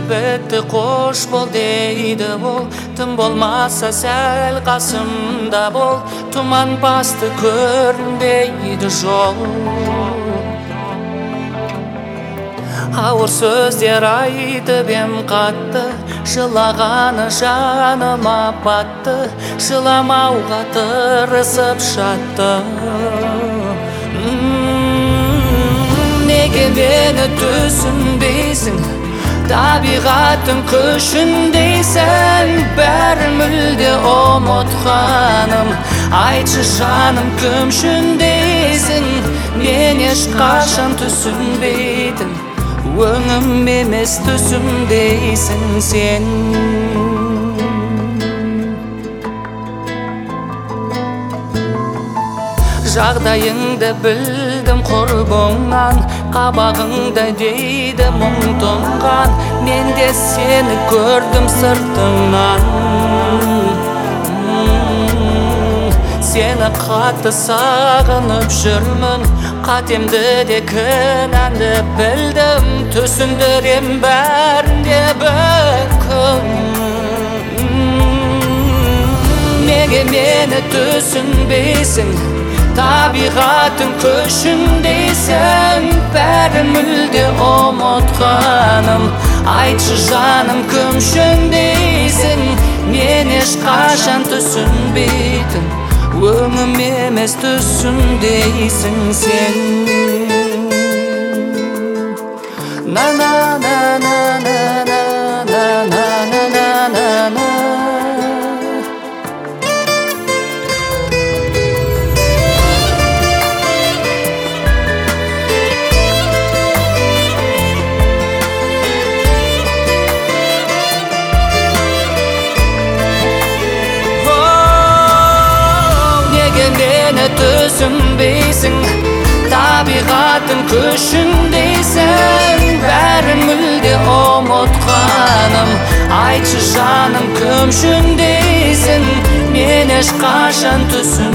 әлбетте қош бол дейді ол. Тым болмаса сәл қасымда бол, тұман басты көрінбейді жол. Ауыр сөздер айтып ем қатты, жылағаны жаныма батты, жыламауға тырысып жатты. Неге мені түсінбейсің, табиғаттың күшіндейсің, бәрі мүлде ұмытқаным. Айтшы жаным, кім үшіндейсің, мен ешқашан түсінбейтін, өңім емес түсімдейсің сен. Жағдайыңды білдім құрбыңнан, қабағыңда дейді мұң тұнған, мен де сені көрдім сыртыңнан. Сені қатты сағынып жүрмін, қатемді де кінәмді білдім, түсіндірем бәрінде бір күн. Неге мені түсінбейсің, табиғаттың күшіндейсің, бәрі мүлде ұмытқаным. Айтшы жаным, кім үшіндейсің, мен ешқашан түсінбейтін, өңім емес түсімдейсің сен. Түсінбейсің, табиғаттың күшіндейсің, бәрі мүлде ұмытқаным. Айтшы жаным, кім үшіндейсің, мен ешқашан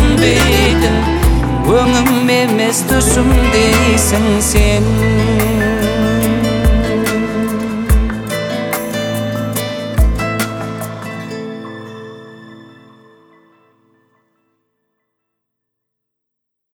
түсінбейтін, өңім емес түсімдейсің сен.